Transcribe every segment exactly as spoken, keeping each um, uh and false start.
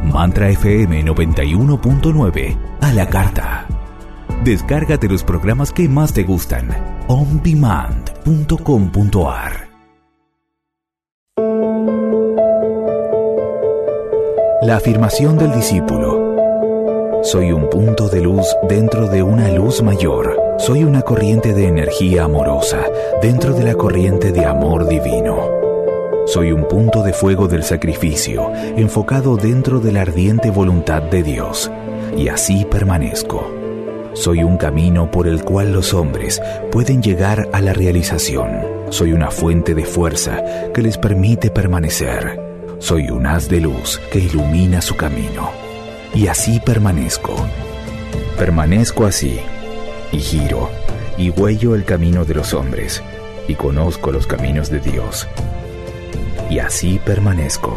Mantra F M noventa y uno punto nueve a la carta. Descárgate los programas que más te gustan. on demand punto com punto a r. La afirmación del discípulo. Soy un punto de luz dentro de una luz mayor. Soy una corriente de energía amorosa dentro de la corriente de amor divino. Soy un punto de fuego del sacrificio enfocado dentro de la ardiente voluntad de Dios. Y así permanezco. Soy un camino por el cual los hombres pueden llegar a la realización. Soy una fuente de fuerza que les permite permanecer. Soy un haz de luz que ilumina su camino. Y así permanezco. Permanezco así. Y giro, y huello el camino de los hombres, y conozco los caminos de Dios. Y así permanezco.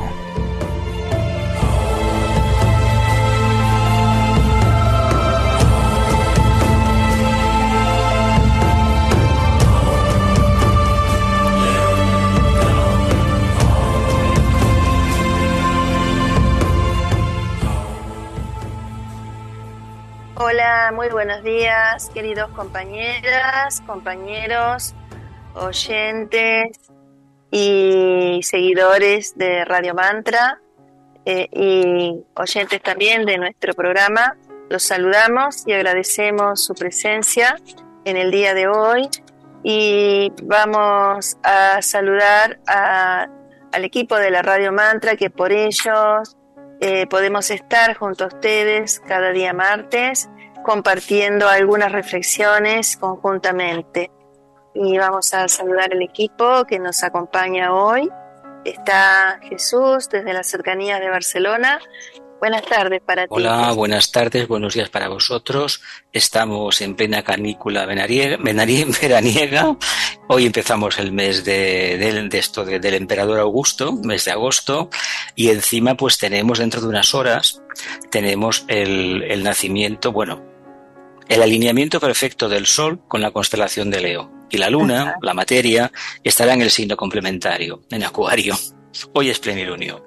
Hola, muy buenos días, queridos compañeras, compañeros, oyentes y seguidores de Radio Mantra eh, y oyentes también de nuestro programa. Los saludamos y agradecemos su presencia en el día de hoy y vamos a saludar a, al equipo de la Radio Mantra, que por ellos eh, podemos estar junto a ustedes cada día martes compartiendo algunas reflexiones conjuntamente. Y vamos a saludar al equipo que nos acompaña hoy. Está Jesús desde las cercanías de Barcelona. Buenas tardes para ti. Hola, buenas tardes, buenos días para vosotros. Estamos en plena canícula veraniega. veraniega. Hoy empezamos el mes de, de, de esto de, del emperador Augusto, mes de agosto, y encima pues tenemos dentro de unas horas, tenemos el, el nacimiento, bueno, el alineamiento perfecto del Sol con la constelación de Leo. Y la Luna, Ajá. la materia, estará en el signo complementario, en Acuario. Hoy es plenilunio.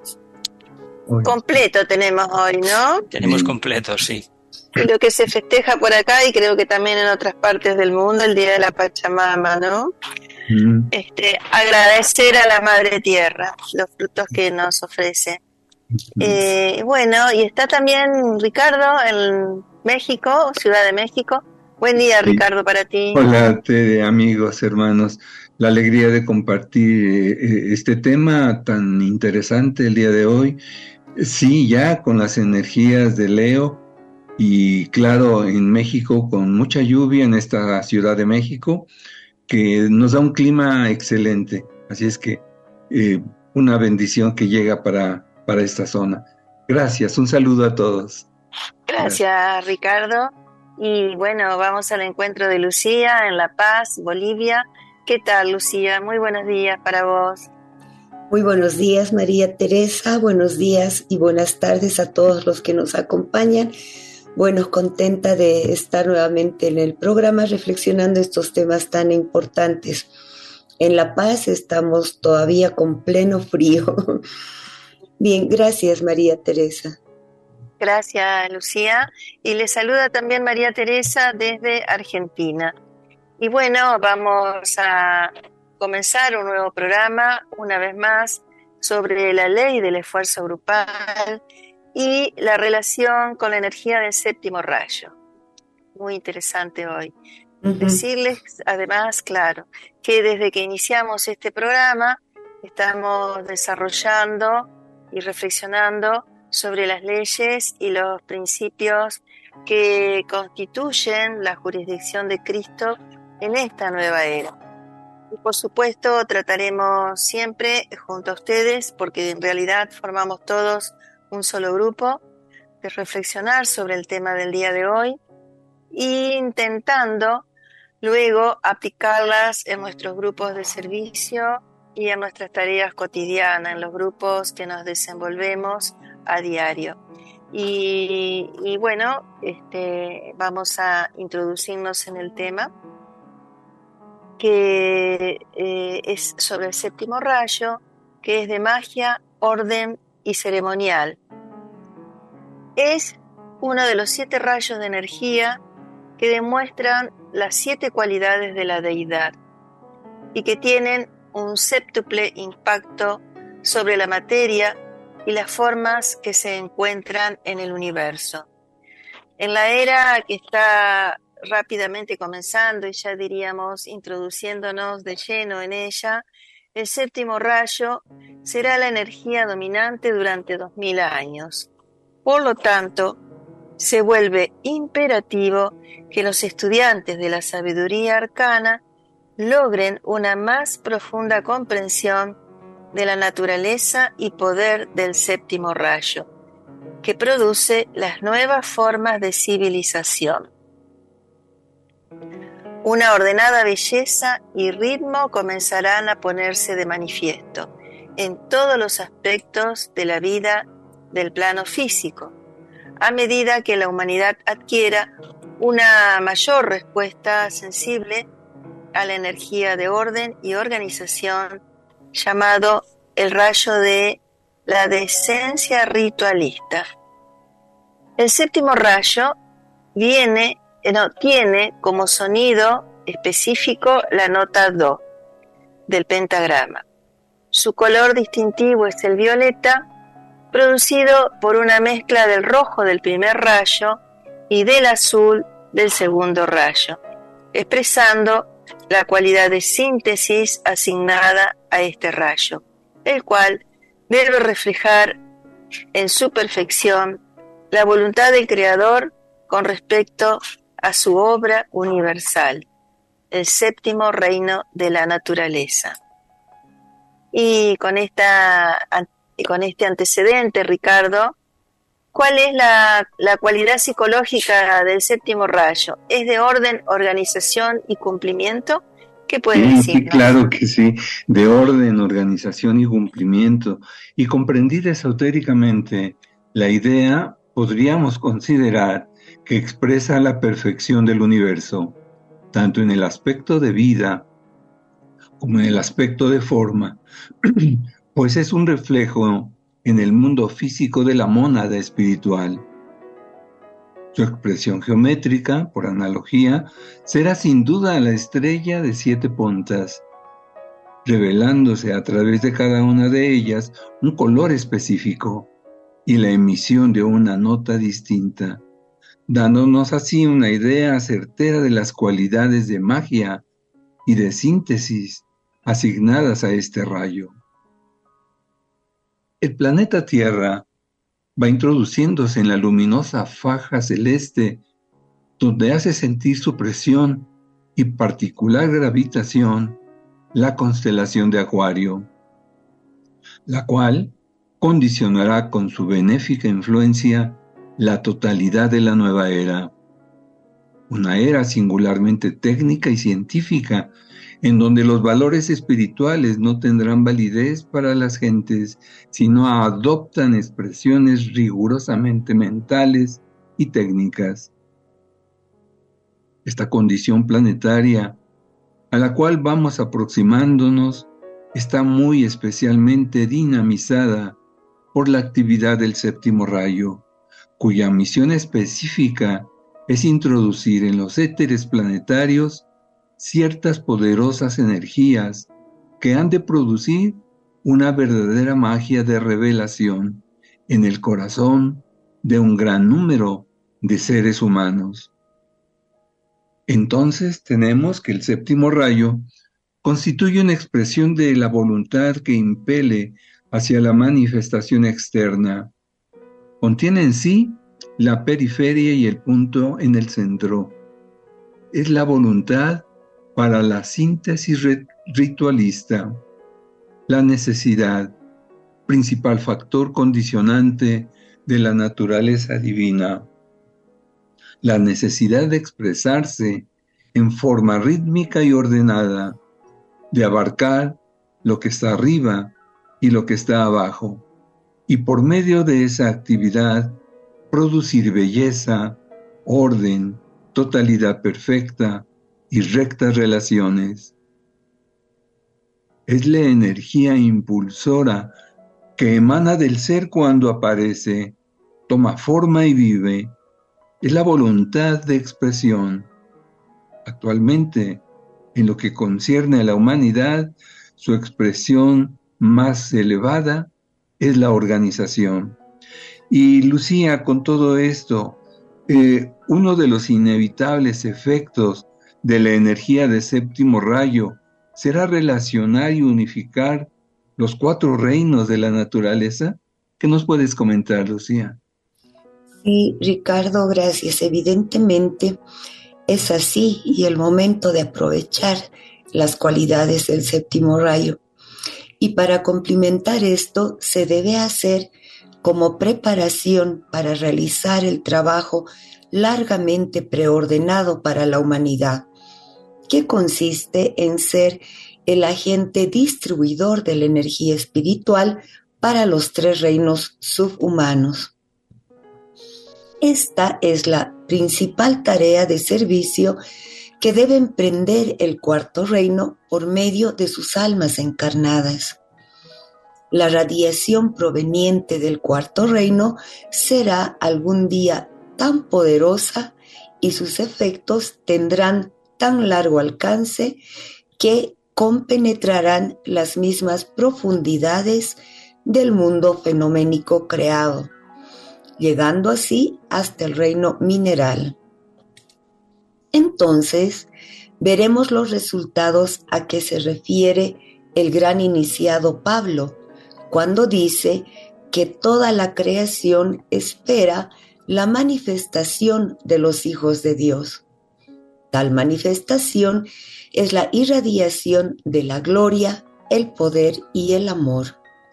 Completo tenemos hoy, ¿no? Tenemos completo, sí. Lo que se festeja por acá y creo que también en otras partes del mundo, el Día de la Pachamama, ¿no? Mm. Este, agradecer a la Madre Tierra los frutos que nos ofrece. Mm. Eh, bueno, y está también Ricardo en México, Ciudad de México. Buen día, sí. Ricardo, para ti. Hola, Tere, amigos, hermanos. La alegría de compartir eh, este tema tan interesante el día de hoy. Sí, ya con las energías de Leo y claro, en México con mucha lluvia en esta Ciudad de México, que nos da un clima excelente. Así es que eh, una bendición que llega para, para esta zona. Gracias, un saludo a todos. Gracias, Gracias, Ricardo. Y bueno, vamos al encuentro de Lucía en La Paz, Bolivia. ¿Qué tal, Lucía? Muy buenos días para vos. Muy buenos días, María Teresa. Buenos días y buenas tardes a todos los que nos acompañan. Bueno, contenta de estar nuevamente en el programa reflexionando estos temas tan importantes. En La Paz estamos todavía con pleno frío. Bien, gracias, María Teresa. Gracias, Lucía. Y le saluda también María Teresa desde Argentina. Y bueno, vamos a comenzar un nuevo programa, una vez más, sobre la ley del esfuerzo grupal y la relación con la energía del séptimo rayo. Muy interesante hoy. Uh-huh. Decirles, además, claro, que desde que iniciamos este programa estamos desarrollando y reflexionando sobre las leyes y los principios que constituyen la jurisdicción de Cristo en esta nueva era. Y por supuesto trataremos siempre junto a ustedes, porque en realidad formamos todos un solo grupo, de reflexionar sobre el tema del día de hoy e intentando luego aplicarlas en nuestros grupos de servicio y en nuestras tareas cotidianas, en los grupos que nos desenvolvemos a diario. Y, y bueno, este, vamos a introducirnos en el tema, que eh, es sobre el séptimo rayo, que es de magia, orden y ceremonial. Es uno de los siete rayos de energía que demuestran las siete cualidades de la deidad y que tienen un séptuple impacto sobre la materia y las formas que se encuentran en el universo. En la era que está rápidamente comenzando y ya diríamos introduciéndonos de lleno en ella, el séptimo rayo será la energía dominante durante dos mil años. Por lo tanto, se vuelve imperativo que los estudiantes de la sabiduría arcana logren una más profunda comprensión de la naturaleza y poder del séptimo rayo, que produce las nuevas formas de civilización. Una ordenada belleza y ritmo comenzarán a ponerse de manifiesto en todos los aspectos de la vida del plano físico, a medida que la humanidad adquiera una mayor respuesta sensible a la energía de orden y organización llamado el rayo de la decencia ritualista. El séptimo rayo viene, no, tiene como sonido específico la nota do del pentagrama. Su color distintivo es el violeta, producido por una mezcla del rojo del primer rayo y del azul del segundo rayo, expresando la cualidad de síntesis asignada a este rayo, el cual debe reflejar en su perfección la voluntad del Creador con respecto a su obra universal, el séptimo reino de la naturaleza. Y con, esta, con este antecedente, Ricardo, ¿cuál es la, la cualidad psicológica del séptimo rayo? ¿Es de orden, organización y cumplimiento? ¿Qué puede sí, decirnos? Sí, claro que sí, de orden, organización y cumplimiento. Y comprendida esotéricamente, la idea podríamos considerar que expresa la perfección del universo, tanto en el aspecto de vida como en el aspecto de forma, pues es un reflejo en el mundo físico de la mónada espiritual. Su expresión geométrica, por analogía, será sin duda la estrella de siete puntas, revelándose a través de cada una de ellas un color específico y la emisión de una nota distinta, dándonos así una idea certera de las cualidades de magia y de síntesis asignadas a este rayo. El planeta Tierra va introduciéndose en la luminosa faja celeste, donde hace sentir su presión y particular gravitación la constelación de Acuario, la cual condicionará con su benéfica influencia la totalidad de la nueva era. Una era singularmente técnica y científica, en donde los valores espirituales no tendrán validez para las gentes, sino adoptan expresiones rigurosamente mentales y técnicas. Esta condición planetaria, a la cual vamos aproximándonos, está muy especialmente dinamizada por la actividad del séptimo rayo, cuya misión específica es introducir en los éteres planetarios ciertas poderosas energías que han de producir una verdadera magia de revelación en el corazón de un gran número de seres humanos. Entonces tenemos que el séptimo rayo constituye una expresión de la voluntad que impele hacia la manifestación externa. Contiene en sí la periferia y el punto en el centro. Es la voluntad para la síntesis ritualista, la necesidad, principal factor condicionante de la naturaleza divina, la necesidad de expresarse en forma rítmica y ordenada, de abarcar lo que está arriba y lo que está abajo, y por medio de esa actividad producir belleza, orden, totalidad perfecta y rectas relaciones. Es la energía impulsora que emana del ser cuando aparece, toma forma y vive es la voluntad de expresión. Actualmente, en lo que concierne a la humanidad, su expresión más elevada es la organización. Y Lucía, con todo esto, eh, uno de los inevitables efectos de la energía de séptimo rayo será relacionar y unificar los cuatro reinos de la naturaleza. ¿Qué nos puedes comentar, Lucía? Sí, Ricardo, gracias. Evidentemente es así, y el momento de aprovechar las cualidades del séptimo rayo. Y para complementar esto, se debe hacer como preparación para realizar el trabajo largamente preordenado para la humanidad, que consiste en ser el agente distribuidor de la energía espiritual para los tres reinos subhumanos. Esta es la principal tarea de servicio que debe emprender el cuarto reino por medio de sus almas encarnadas. La radiación proveniente del cuarto reino será algún día tan poderosa y sus efectos tendrán tan largo alcance que compenetrarán las mismas profundidades del mundo fenoménico creado, llegando así hasta el reino mineral. Entonces, veremos los resultados a que se refiere el gran iniciado Pablo, cuando dice que toda la creación espera la manifestación de los hijos de Dios. Tal manifestación es la irradiación de la gloria, el poder y el amor.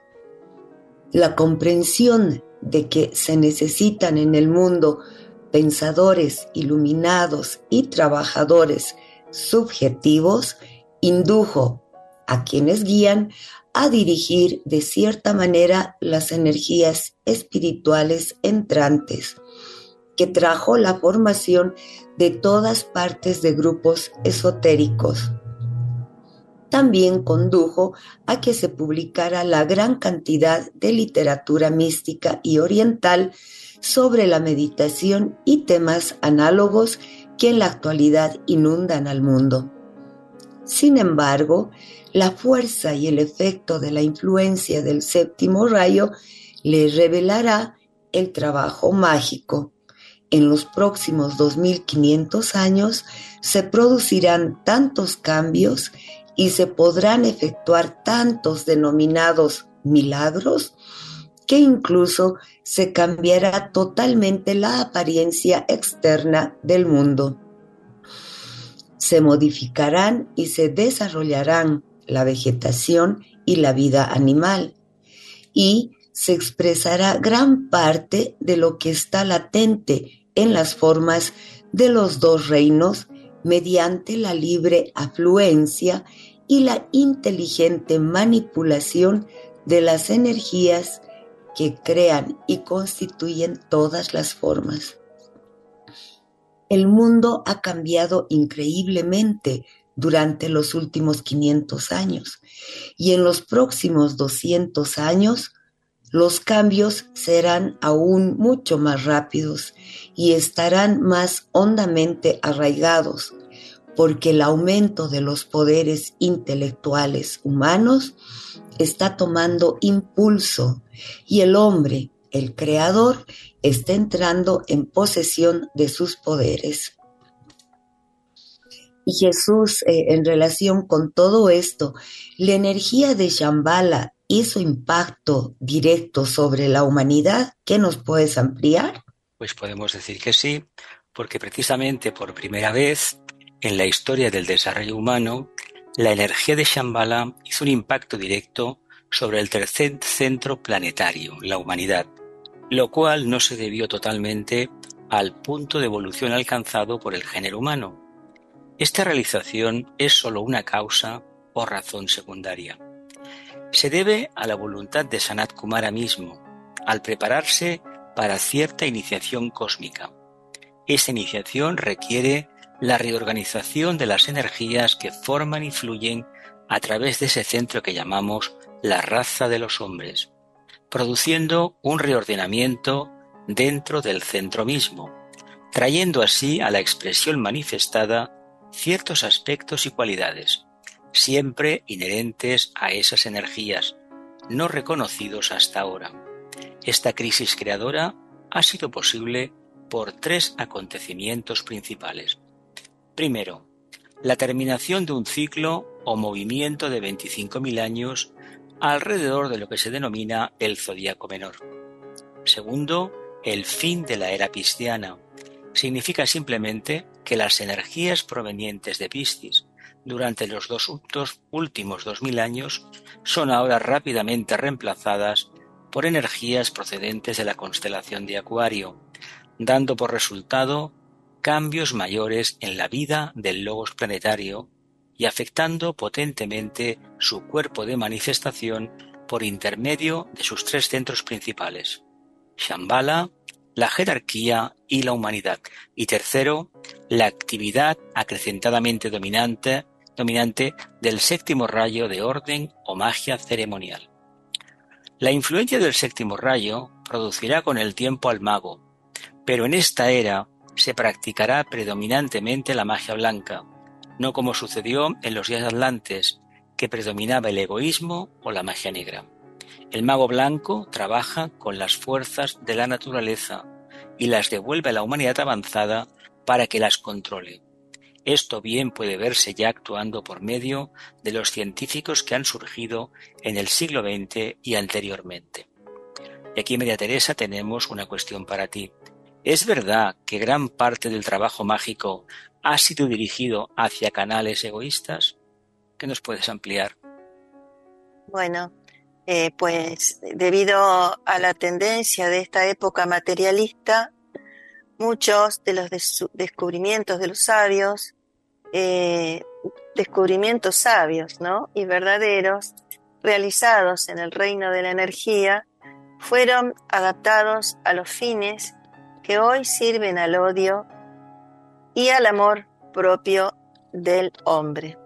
La comprensión de que se necesitan en el mundo pensadores iluminados y trabajadores subjetivos indujo a quienes guían a dirigir de cierta manera las energías espirituales entrantes, que trajo la formación de todas partes de grupos esotéricos. También condujo a que se publicara la gran cantidad de literatura mística y oriental sobre la meditación y temas análogos que en la actualidad inundan al mundo. Sin embargo, la fuerza y el efecto de la influencia del séptimo rayo le revelará el trabajo mágico. En los próximos dos mil quinientos años se producirán tantos cambios y se podrán efectuar tantos denominados milagros que incluso se cambiará totalmente la apariencia externa del mundo. Se modificarán y se desarrollarán la vegetación y la vida animal, y se expresará gran parte de lo que está latente en las formas de los dos reinos mediante la libre afluencia y la inteligente manipulación de las energías que crean y constituyen todas las formas. El mundo ha cambiado increíblemente durante los últimos quinientos años, y en los próximos doscientos años los cambios serán aún mucho más rápidos y estarán más hondamente arraigados, porque el aumento de los poderes intelectuales humanos está tomando impulso y el hombre, el creador, está entrando en posesión de sus poderes. Y Jesús, eh, en relación con todo esto, la energía de Shambhala y su impacto directo sobre la humanidad, ¿qué nos puedes ampliar? Pues podemos decir que sí, porque precisamente por primera vez en la historia del desarrollo humano, la energía de Shambhala hizo un impacto directo sobre el tercer centro planetario, la humanidad, lo cual no se debió totalmente al punto de evolución alcanzado por el género humano. Esta realización es solo una causa o razón secundaria. Se debe a la voluntad de Sanat Kumara mismo, al prepararse para cierta iniciación cósmica. Esa iniciación requiere la reorganización de las energías que forman y fluyen a través de ese centro que llamamos la raza de los hombres, produciendo un reordenamiento dentro del centro mismo, trayendo así a la expresión manifestada ciertos aspectos y cualidades, siempre inherentes a esas energías, no reconocidos hasta ahora. Esta crisis creadora ha sido posible por tres acontecimientos principales. Primero, la terminación de un ciclo o movimiento de veinticinco mil años alrededor de lo que se denomina el zodíaco menor. Segundo, el fin de la era pisciana. Significa simplemente que las energías provenientes de Piscis durante los dos, dos últimos dos mil años son ahora rápidamente reemplazadas por energías procedentes de la constelación de Acuario, dando por resultado cambios mayores en la vida del logos planetario y afectando potentemente su cuerpo de manifestación por intermedio de sus tres centros principales: Shambhala, la jerarquía y la humanidad. Y tercero, la actividad acrecentadamente dominante, dominante del séptimo rayo de orden o magia ceremonial. La influencia del séptimo rayo producirá con el tiempo al mago, pero en esta era se practicará predominantemente la magia blanca, no como sucedió en los días atlantes, que predominaba el egoísmo o la magia negra. El mago blanco trabaja con las fuerzas de la naturaleza y las devuelve a la humanidad avanzada para que las controle. Esto bien puede verse ya actuando por medio de los científicos que han surgido en el siglo veinte y anteriormente. Y aquí, María Teresa, tenemos una cuestión para ti. ¿Es verdad que gran parte del trabajo mágico ha sido dirigido hacia canales egoístas? ¿Qué nos puedes ampliar? Bueno, eh, pues debido a la tendencia de esta época materialista, muchos de los des- descubrimientos de los sabios, eh, descubrimientos sabios, ¿no?, y verdaderos, realizados en el reino de la energía, fueron adaptados a los fines que hoy sirven al odio y al amor propio del hombre.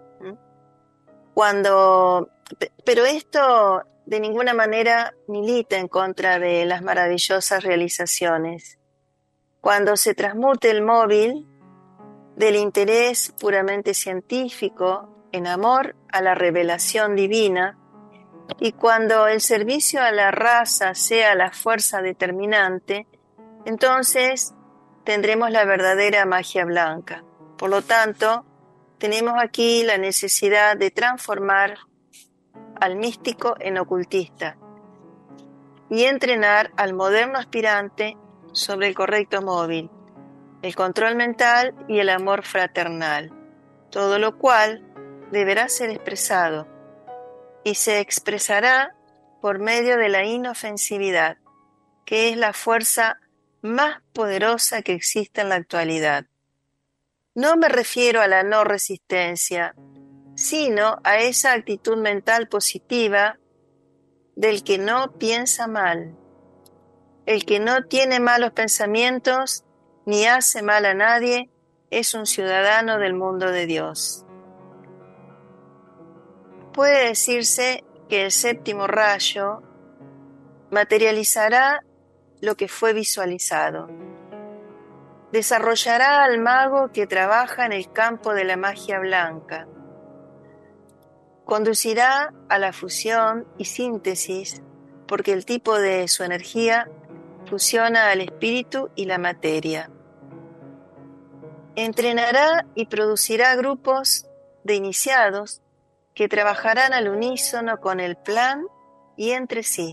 Cuando, pero esto de ninguna manera milita en contra de las maravillosas realizaciones. Cuando se transmute el móvil del interés puramente científico en amor a la revelación divina, y cuando el servicio a la raza sea la fuerza determinante, entonces tendremos la verdadera magia blanca. Por lo tanto, tenemos aquí la necesidad de transformar al místico en ocultista y entrenar al moderno aspirante sobre el correcto móvil, el control mental y el amor fraternal, todo lo cual deberá ser expresado y se expresará por medio de la inofensividad, que es la fuerza más poderosa que existe en la actualidad. No me refiero a la no resistencia, sino a esa actitud mental positiva del que no piensa mal, el que no tiene malos pensamientos ni hace mal a nadie, es un ciudadano del mundo de Dios. Puede decirse que el séptimo rayo materializará lo que fue visualizado. Desarrollará al mago que trabaja en el campo de la magia blanca. Conducirá a la fusión y síntesis, porque el tipo de su energía fusiona al espíritu y la materia. Entrenará y producirá grupos de iniciados que trabajarán al unísono con el plan y entre sí.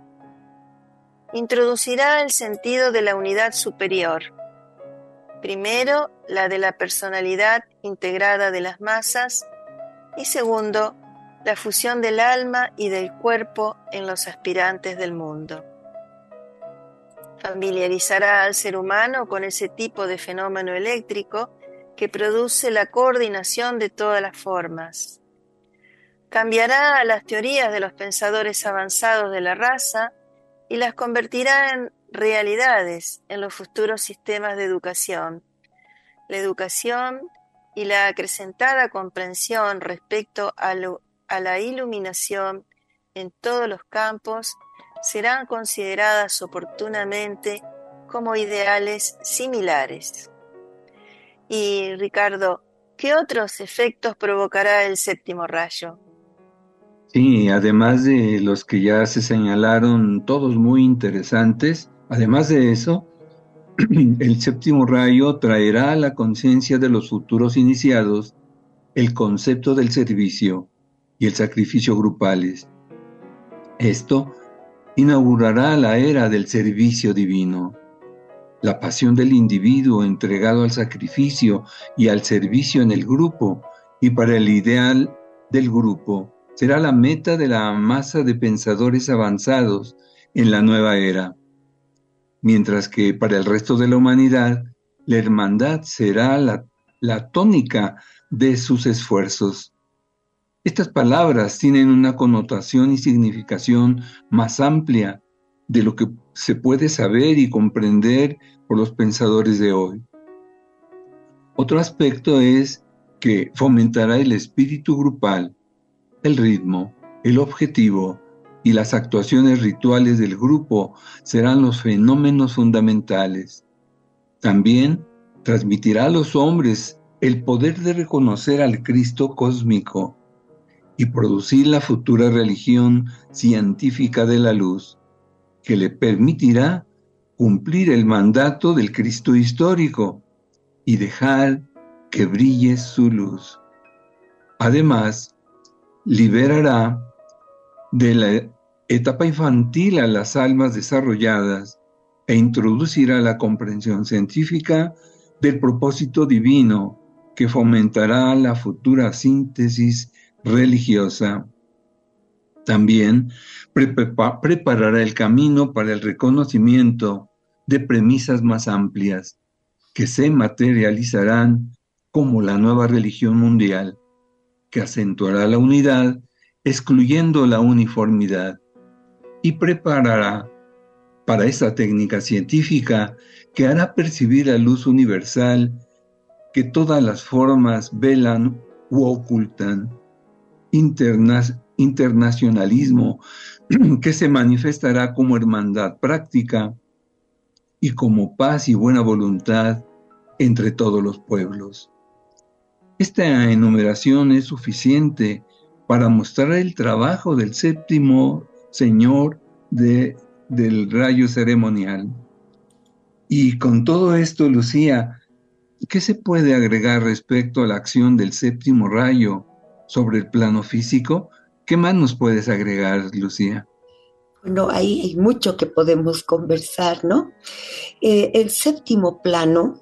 Introducirá el sentido de la unidad superior. Primero, la de la personalidad integrada de las masas, y segundo, la fusión del alma y del cuerpo en los aspirantes del mundo. Familiarizará al ser humano con ese tipo de fenómeno eléctrico que produce la coordinación de todas las formas. Cambiará las teorías de los pensadores avanzados de la raza y las convertirá en realidades en los futuros sistemas de educación. La educación y la acrecentada comprensión respecto a, lo, a la iluminación en todos los campos serán consideradas oportunamente como ideales similares. Y Ricardo, ¿qué otros efectos provocará el séptimo rayo? Sí, además de los que ya se señalaron, todos muy interesantes, además de eso, el séptimo rayo traerá a la conciencia de los futuros iniciados el concepto del servicio y el sacrificio grupales. Esto inaugurará la era del servicio divino. La pasión del individuo entregado al sacrificio y al servicio en el grupo y para el ideal del grupo será la meta de la masa de pensadores avanzados en la nueva era, mientras que para el resto de la humanidad la hermandad será la, la tónica de sus esfuerzos. Estas palabras tienen una connotación y significación más amplia de lo que se puede saber y comprender por los pensadores de hoy. Otro aspecto es que fomentará el espíritu grupal, el ritmo, el objetivo y las actuaciones rituales del grupo serán los fenómenos fundamentales. También transmitirá a los hombres el poder de reconocer al Cristo cósmico y producir la futura religión científica de la luz, que le permitirá cumplir el mandato del Cristo histórico y dejar que brille su luz. Además, liberará de la etapa infantil a las almas desarrolladas e introducirá la comprensión científica del propósito divino que fomentará la futura síntesis religiosa. También prepa- preparará el camino para el reconocimiento de premisas más amplias que se materializarán como la nueva religión mundial, que acentuará la unidad, excluyendo la uniformidad, y preparará para esta técnica científica que hará percibir la luz universal que todas las formas velan u ocultan. Interna- internacionalismo que se manifestará como hermandad práctica y como paz y buena voluntad entre todos los pueblos. Esta enumeración es suficiente para mostrar el trabajo del séptimo señor de, del rayo ceremonial. Y con todo esto, Lucía, ¿qué se puede agregar respecto a la acción del séptimo rayo sobre el plano físico? ¿Qué más nos puedes agregar, Lucía? Bueno, ahí hay mucho que podemos conversar, ¿no? Eh, el séptimo plano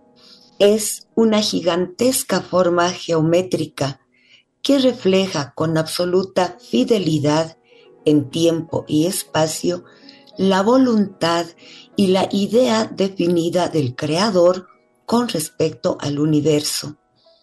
es una gigantesca forma geométrica que refleja con absoluta fidelidad en tiempo y espacio la voluntad y la idea definida del Creador con respecto al universo.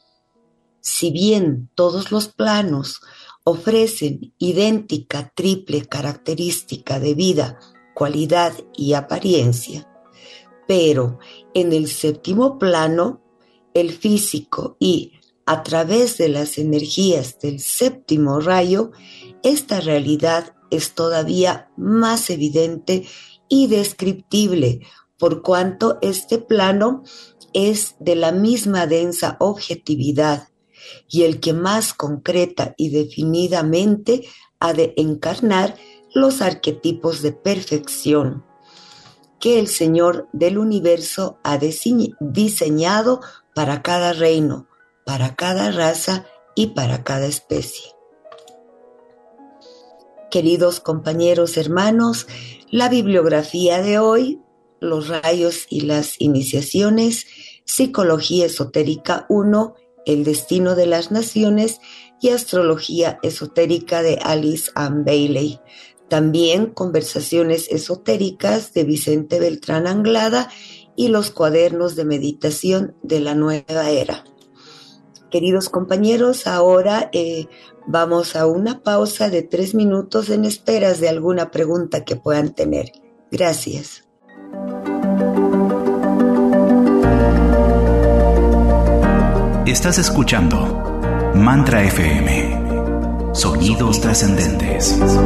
Si bien todos los planos ofrecen idéntica triple característica de vida, cualidad y apariencia, pero en el séptimo plano, el físico y a través de las energías del séptimo rayo, esta realidad es todavía más evidente y descriptible, por cuanto este plano es de la misma densa objetividad y el que más concreta y definidamente ha de encarnar los arquetipos de perfección que el Señor del universo ha diseñado para cada reino, para cada raza y para cada especie. Queridos compañeros, hermanos, la bibliografía de hoy, los rayos y las iniciaciones, Psicología Esotérica uno, El destino de las naciones y Astrología Esotérica de Alice Ann Bailey. También Conversaciones Esotéricas de Vicente Beltrán Anglada y los cuadernos de meditación de la nueva era. Queridos compañeros, ahora eh, vamos a una pausa de tres minutos en esperas de alguna pregunta que puedan tener. Gracias. Estás escuchando Mantra F M, sonidos trascendentes. Bueno,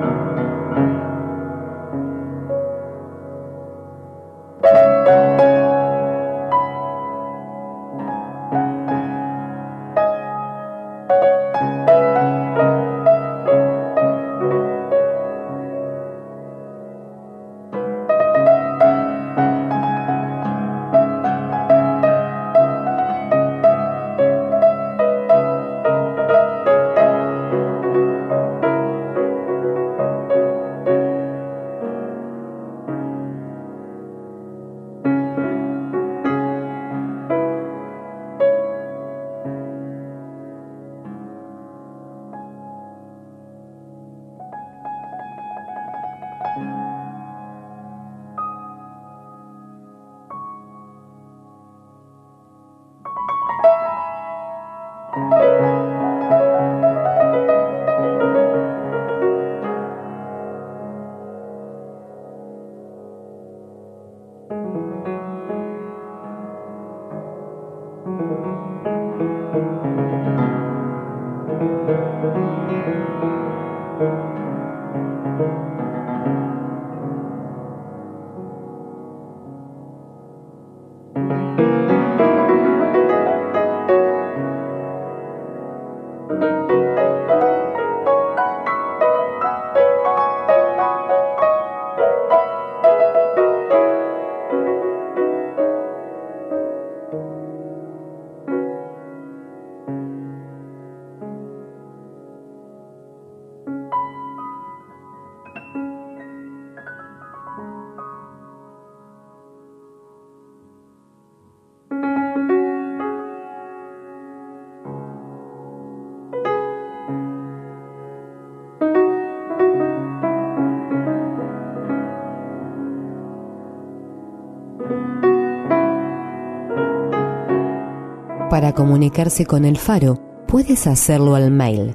Para comunicarse con El Faro, puedes hacerlo al mail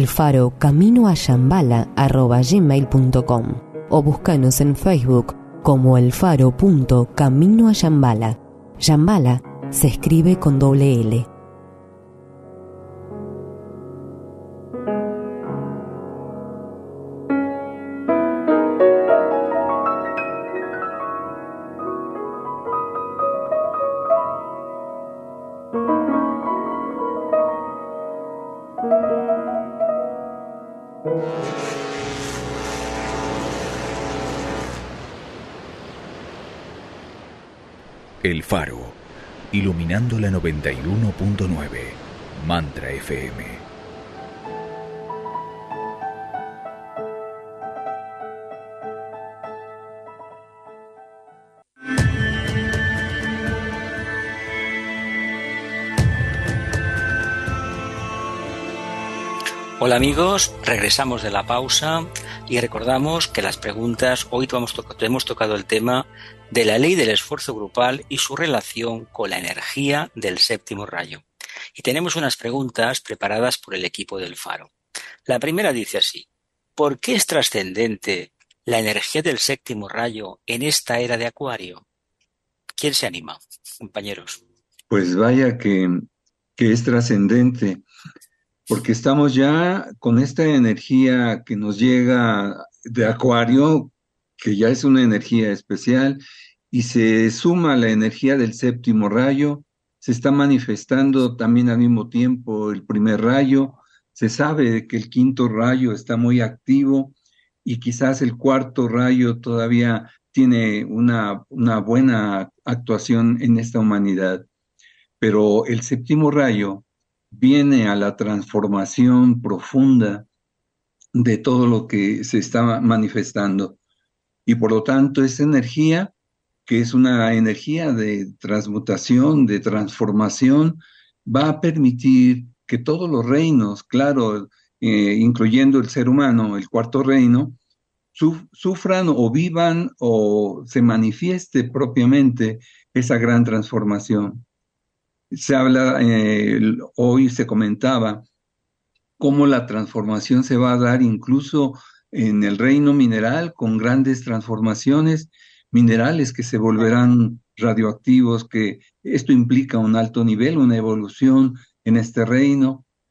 elfarocaminoayambala arroba gmail punto com o búscanos en Facebook como elfaro.caminoayambala. Yambala se escribe con doble L. El Faro, iluminando la noventa y uno punto nueve, Mantra F M. Hola amigos, regresamos de la pausa y recordamos que las preguntas, hoy hemos tocado, hemos tocado el tema de la ley del esfuerzo grupal y su relación con la energía del séptimo rayo. Y tenemos unas preguntas preparadas por el equipo del Faro. La primera dice así: ¿por qué es trascendente la energía del séptimo rayo en esta era de Acuario? ¿Quién se anima, compañeros? Pues vaya que, que es trascendente, porque estamos ya con esta energía que nos llega de Acuario, que ya es una energía especial, y se suma la energía del séptimo rayo, se está manifestando también al mismo tiempo el primer rayo, se sabe que el quinto rayo está muy activo, y quizás el cuarto rayo todavía tiene una, una buena actuación en esta humanidad, pero el séptimo rayo viene a la transformación profunda de todo lo que se está manifestando. Y por lo tanto, esa energía, que es una energía de transmutación, de transformación, va a permitir que todos los reinos, claro, eh, incluyendo el ser humano, el cuarto reino, suf- sufran o vivan o se manifieste propiamente esa gran transformación. Se habla, eh, hoy se comentaba cómo la transformación se va a dar incluso en el reino mineral, con grandes transformaciones, minerales que se volverán radioactivos, que esto implica un alto nivel, una evolución en este reino.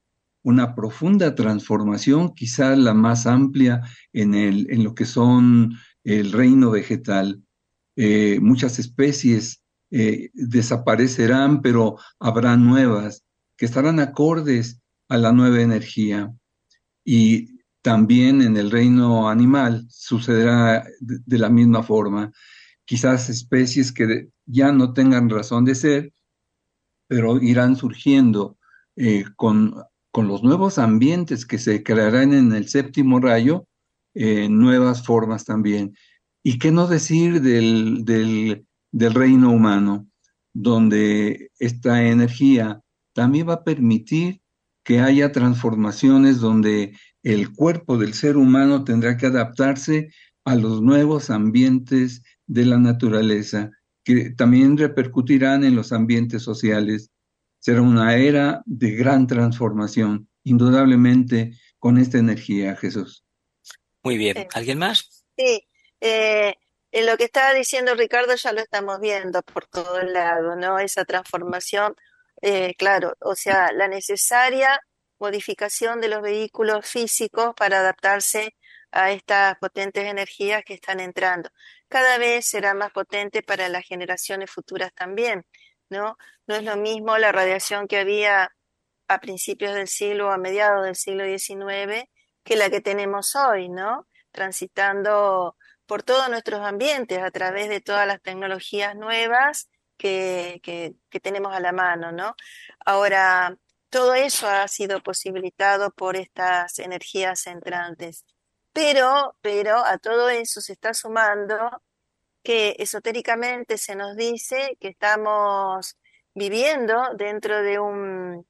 una profunda transformación, quizás la más amplia en, el, en lo que son el reino vegetal. Eh, muchas especies eh, desaparecerán, pero habrá nuevas que estarán acordes a la nueva energía. Y también en el reino animal sucederá de, de la misma forma. Quizás especies que ya no tengan razón de ser, pero irán surgiendo eh, con, con los nuevos ambientes que se crearán en el séptimo rayo, eh, nuevas formas también. ¿Y qué no decir del, del, del reino humano, donde esta energía también va a permitir que haya transformaciones donde el cuerpo del ser humano tendrá que adaptarse a los nuevos ambientes de la naturaleza, que también repercutirán en los ambientes sociales. Será una era de gran transformación, indudablemente, con esta energía, Jesús. Muy bien. Sí. ¿Alguien más? Sí, eh, en lo que estaba diciendo Ricardo ya lo estamos viendo por todo el lado, ¿no? Esa transformación, eh, claro, o sea, la necesaria modificación de los vehículos físicos para adaptarse a estas potentes energías que están entrando. Cada vez será más potente para las generaciones futuras también, ¿no? No es lo mismo la radiación que había a principios del siglo o a mediados del siglo diecinueve que la que tenemos hoy, ¿no? Transitando por todos nuestros ambientes a través de todas las tecnologías nuevas que, que, que tenemos a la mano, ¿no? Ahora, todo eso ha sido posibilitado por estas energías entrantes. Pero, pero a todo eso se está sumando que esotéricamente se nos dice que estamos viviendo dentro de un,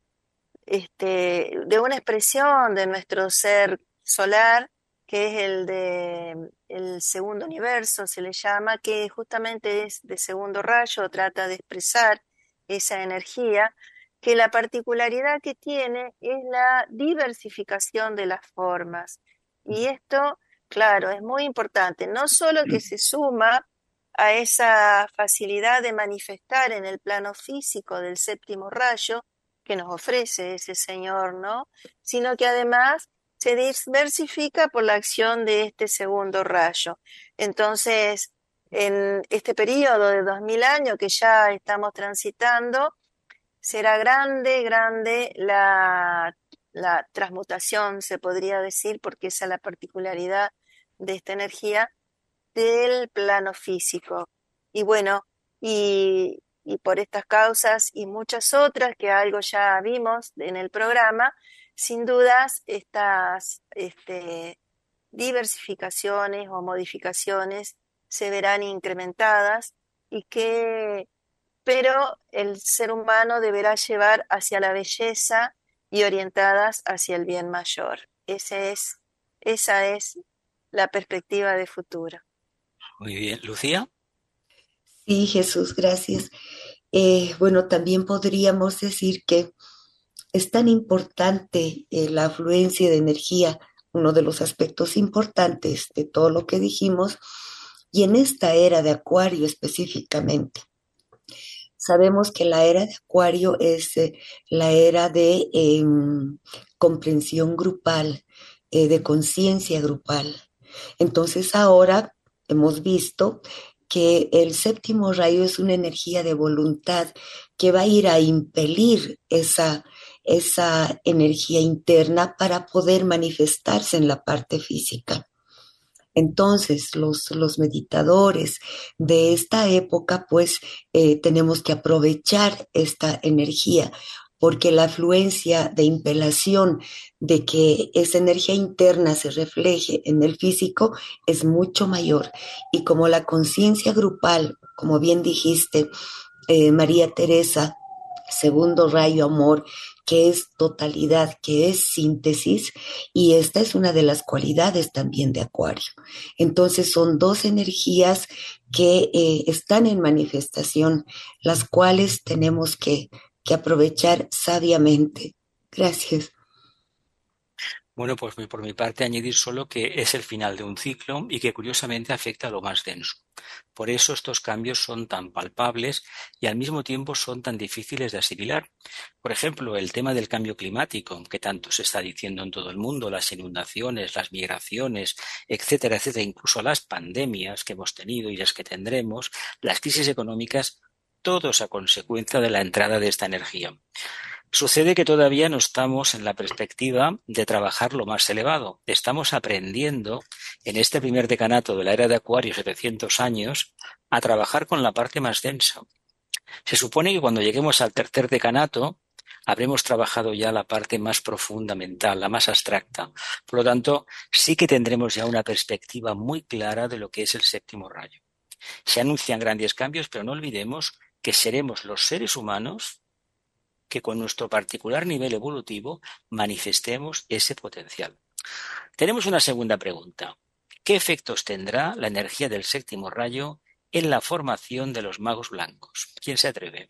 este, de una expresión de nuestro ser solar, que es el de el segundo universo, se le llama, que justamente es de segundo rayo, trata de expresar esa energía, que la particularidad que tiene es la diversificación de las formas. Y esto, claro, es muy importante, no solo que se suma a esa facilidad de manifestar en el plano físico del séptimo rayo que nos ofrece ese Señor, ¿no? Sino que además se diversifica por la acción de este segundo rayo. Entonces, en este periodo de dos mil años que ya estamos transitando, será grande, grande la, la transmutación, se podría decir, porque esa es la particularidad de esta energía del plano físico. Y bueno, y, y por estas causas y muchas otras que algo ya vimos en el programa, sin dudas estas este, diversificaciones o modificaciones se verán incrementadas y que, pero el ser humano deberá llevar hacia la belleza y orientadas hacia el bien mayor. Ese es, esa es la perspectiva de futuro. Muy bien. ¿Lucía? Sí, Jesús, gracias. Eh, bueno, también podríamos decir que es tan importante eh, la afluencia de energía, uno de los aspectos importantes de todo lo que dijimos, y en esta era de Acuario específicamente. Sabemos que la era de Acuario es eh, la era de eh, comprensión grupal, eh, de conciencia grupal. Entonces ahora hemos visto que el séptimo rayo es una energía de voluntad que va a ir a impelir esa, esa energía interna para poder manifestarse en la parte física. Entonces, los, los meditadores de esta época, pues, eh, tenemos que aprovechar esta energía, porque la afluencia de impelación de que esa energía interna se refleje en el físico es mucho mayor. Y como la conciencia grupal, como bien dijiste, eh, María Teresa, segundo rayo amor, que es totalidad, que es síntesis, y esta es una de las cualidades también de Acuario. Entonces son dos energías que eh, están en manifestación, las cuales tenemos que, que aprovechar sabiamente. Gracias. Bueno, pues por mi parte añadir solo que es el final de un ciclo y que curiosamente afecta a lo más denso. Por eso estos cambios son tan palpables y al mismo tiempo son tan difíciles de asimilar. Por ejemplo, el tema del cambio climático, que tanto se está diciendo en todo el mundo, las inundaciones, las migraciones, etcétera, etcétera, incluso las pandemias que hemos tenido y las que tendremos, las crisis económicas, todo es a consecuencia de la entrada de esta energía. Sucede que todavía no estamos en la perspectiva de trabajar lo más elevado. Estamos aprendiendo en este primer decanato de la era de Acuario, setecientos años, a trabajar con la parte más densa. Se supone que cuando lleguemos al tercer decanato habremos trabajado ya la parte más profunda mental, la más abstracta. Por lo tanto, sí que tendremos ya una perspectiva muy clara de lo que es el séptimo rayo. Se anuncian grandes cambios, pero no olvidemos que seremos los seres humanos que con nuestro particular nivel evolutivo manifestemos ese potencial. Tenemos una segunda pregunta. ¿Qué efectos tendrá la energía del séptimo rayo en la formación de los magos blancos? ¿Quién se atreve?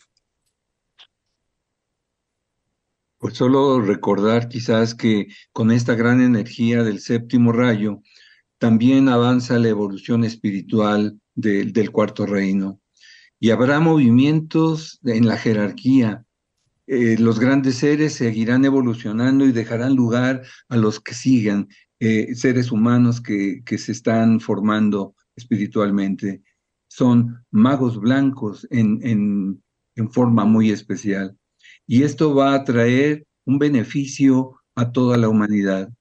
Pues solo recordar quizás que con esta gran energía del séptimo rayo también avanza la evolución espiritual de, del cuarto reino y habrá movimientos en la jerarquía. Eh, los grandes seres seguirán evolucionando y dejarán lugar a los que sigan, eh, seres humanos que, que se están formando espiritualmente. Son magos blancos en, en, en forma muy especial. Y esto va a traer un beneficio a toda la humanidad.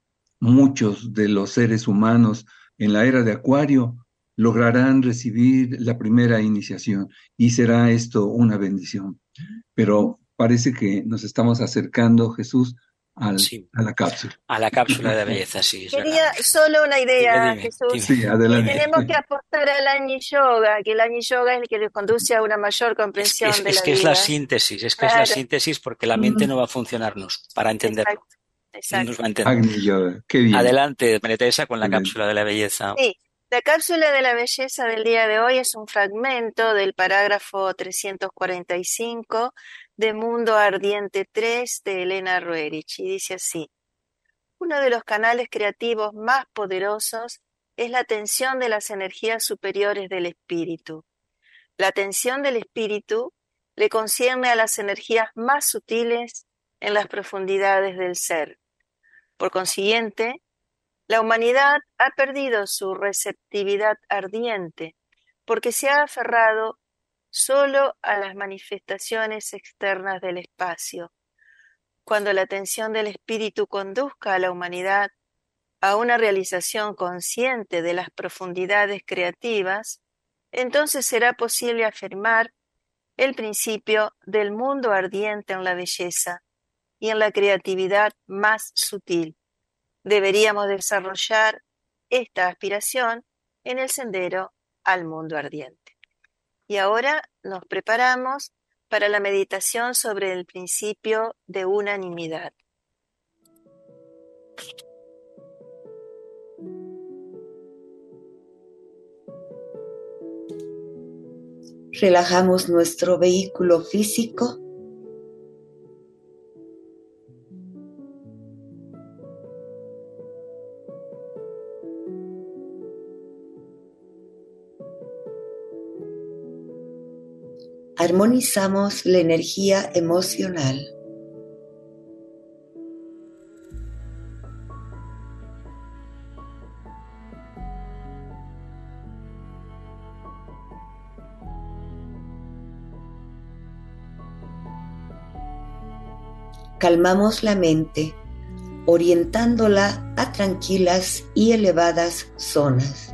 Muchos de los seres humanos en la era de Acuario lograrán recibir la primera iniciación y será esto una bendición. Pero parece que nos estamos acercando, Jesús, al, Sí. a la cápsula. A la cápsula de la belleza, sí. Es Quería verdad. solo una idea, Dime, dime, Jesús. dime. Sí, Que adelante. tenemos que apostar al Agni Yoga, que el Agni Yoga es el que nos conduce a una mayor Es que, comprensión es, de es la que es vida. la síntesis, es que Claro. es la síntesis porque la mente no va a funcionarnos para entenderlo. Exacto, No exacto. nos va a entender. Agni Yoga, qué bien. Adelante, María Teresa, con la Excelente. cápsula de la belleza. Sí, la cápsula de la belleza del día de hoy es un fragmento del parágrafo trescientos cuarenta y cinco de Mundo Ardiente tres de Elena Roerich, y dice así: uno de los canales creativos más poderosos es la atención de las energías superiores del espíritu. La atención del espíritu le concierne a las energías más sutiles en las profundidades del ser. Por consiguiente, la humanidad ha perdido su receptividad ardiente porque se ha aferrado solo a las manifestaciones externas del espacio. Cuando la atención del espíritu conduzca a la humanidad a una realización consciente de las profundidades creativas, entonces será posible afirmar el principio del mundo ardiente en la belleza y en la creatividad más sutil. Deberíamos desarrollar esta aspiración en el sendero al mundo ardiente. Y ahora nos preparamos para la meditación sobre el principio de unanimidad. Relajamos nuestro vehículo físico. Armonizamos la energía emocional. Calmamos la mente, orientándola a tranquilas y elevadas zonas.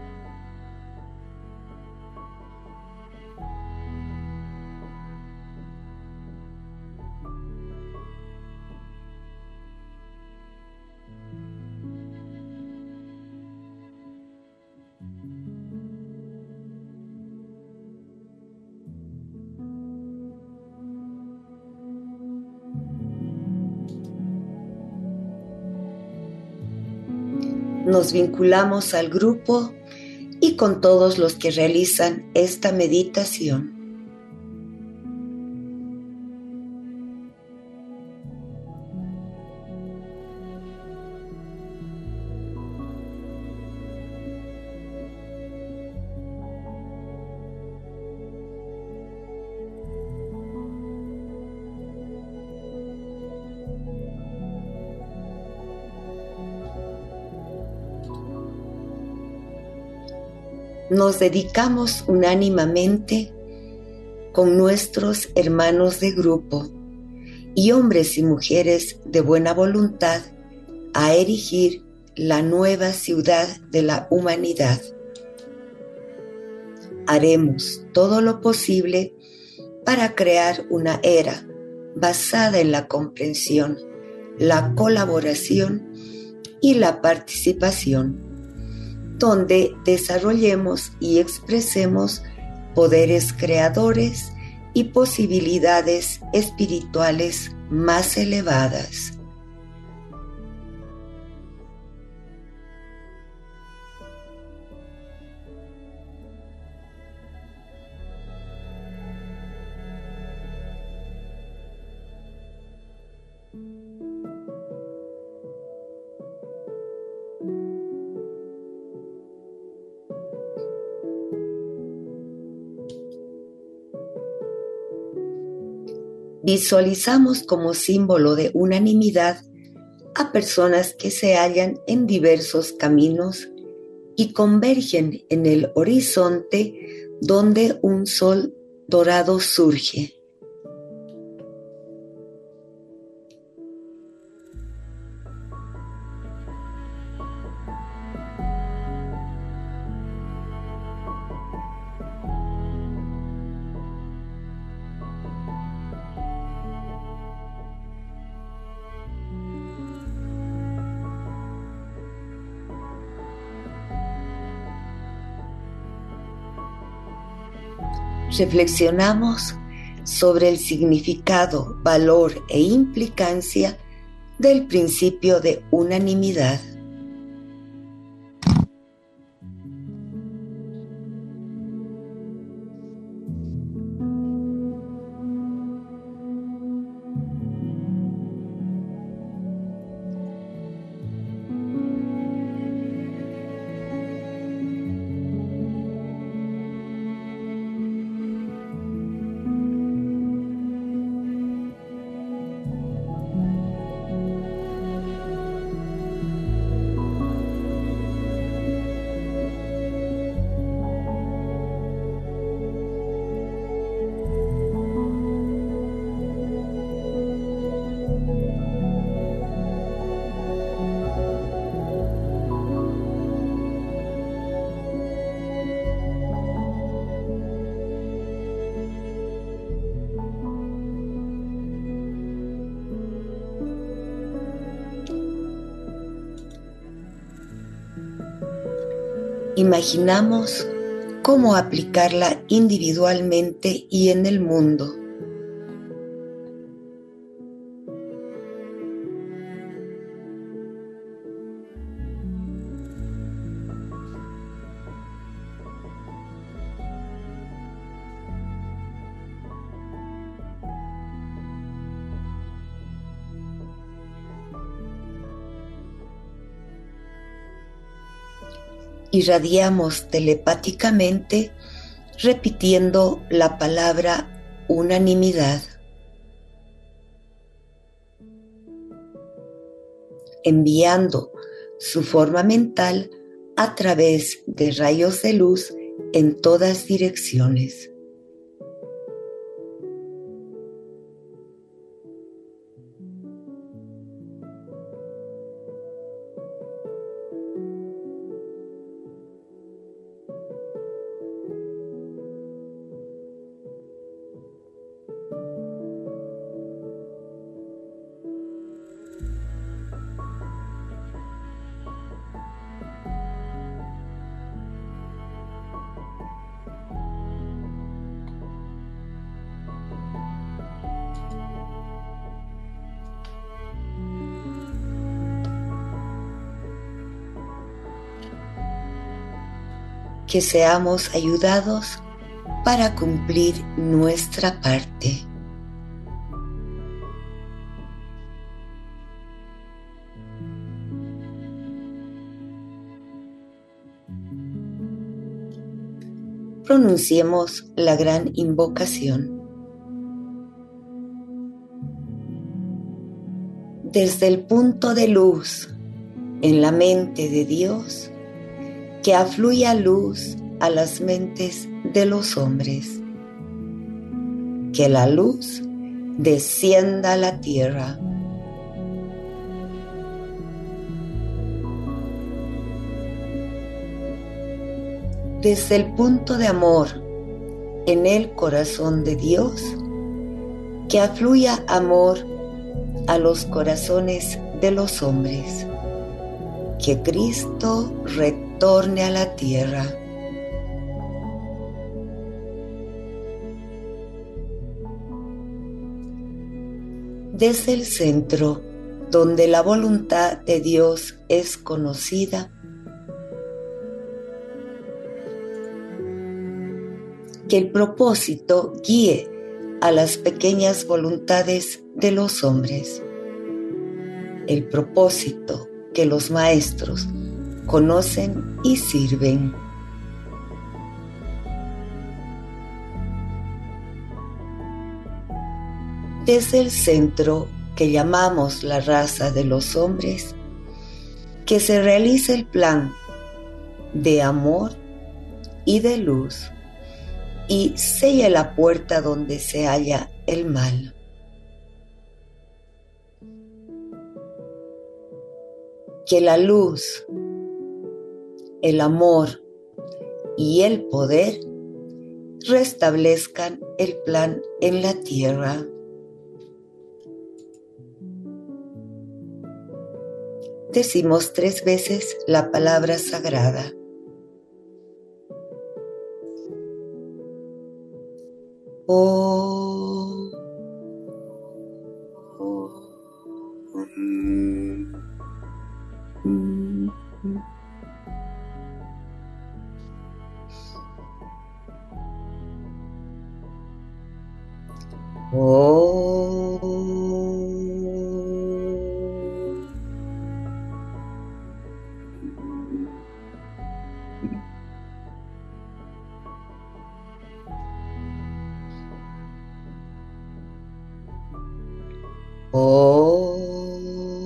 Nos vinculamos al grupo y con todos los que realizan esta meditación. nos dedicamos unánimemente con nuestros hermanos de grupo y hombres y mujeres de buena voluntad a erigir la nueva ciudad de la humanidad. Haremos todo lo posible para crear una era basada en la comprensión, la colaboración y la participación, donde desarrollemos y expresemos poderes creadores y posibilidades espirituales más elevadas. Visualizamos como símbolo de unanimidad a personas que se hallan en diversos caminos y convergen en el horizonte donde un sol dorado surge. Reflexionamos sobre el significado, valor e implicancia del principio de unanimidad. Imaginamos cómo aplicarla individualmente y en el mundo. Irradiamos telepáticamente repitiendo la palabra unanimidad. Enviando su forma mental a través de rayos de luz en todas direcciones. Que seamos ayudados para cumplir nuestra parte. Pronunciemos la gran invocación. Desde el punto de luz en la mente de Dios, que afluya luz a las mentes de los hombres. Que la luz descienda a la tierra. Desde el punto de amor en el corazón de Dios, que afluya amor a los corazones de los hombres. Que Cristo retorne a la tierra. Desde el centro, donde la voluntad de Dios es conocida, que el propósito guíe a las pequeñas voluntades de los hombres. El propósito que los maestros conocen y sirven. Desde el centro que llamamos la raza de los hombres, que se realice el plan de amor y de luz y sella la puerta donde se halla el mal. Que la luz, el amor y el poder restablezcan el plan en la tierra. Decimos tres veces la palabra sagrada. Oh, oh, mm, mm, mm. Oh, oh.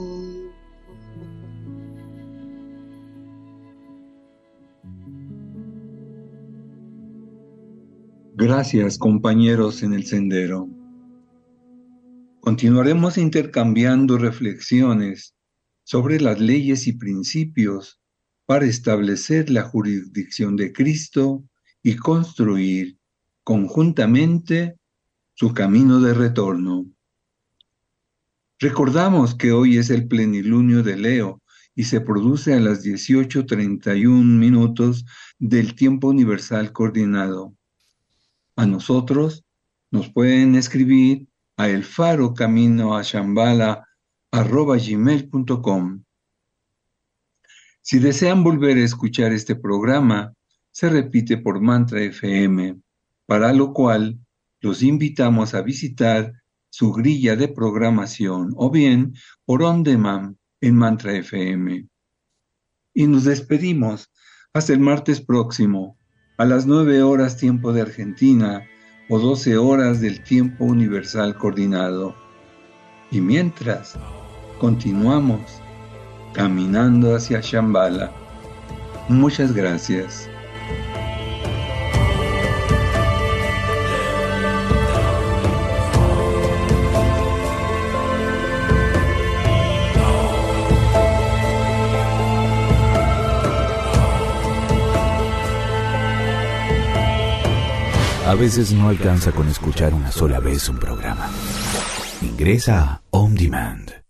Gracias, compañeros en el sendero. Continuaremos intercambiando reflexiones sobre las leyes y principios para establecer la jurisdicción de Cristo y construir conjuntamente su camino de retorno. Recordamos que hoy es el plenilunio de Leo y se produce a las dieciocho treinta y un minutos del tiempo universal coordinado. A nosotros nos pueden escribir a elfarocaminoashambhala arroba gmail punto com. Si desean volver a escuchar este programa, se repite por Mantra F M, para lo cual los invitamos a visitar su grilla de programación o bien por On Demand en Mantra F M. Y nos despedimos hasta el martes próximo a las nueve horas tiempo de Argentina o doce horas del tiempo universal coordinado. Y mientras, continuamos caminando hacia Shambhala. Muchas gracias. A veces no alcanza con escuchar una sola vez un programa. Ingresa a On Demand.